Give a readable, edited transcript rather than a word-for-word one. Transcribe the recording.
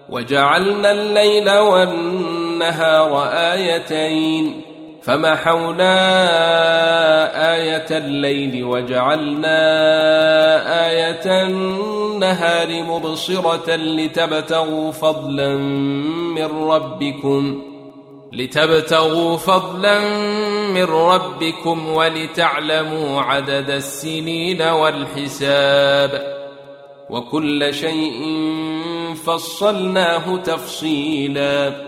وجعلنا الليل والنهار آيتين فمحونا آية الليل وجعلنا آية النهار مبصرة لتبتغوا فضلا من ربكم ولتعلموا عدد السنين والحساب وكل شيء فصلناه تفصيلا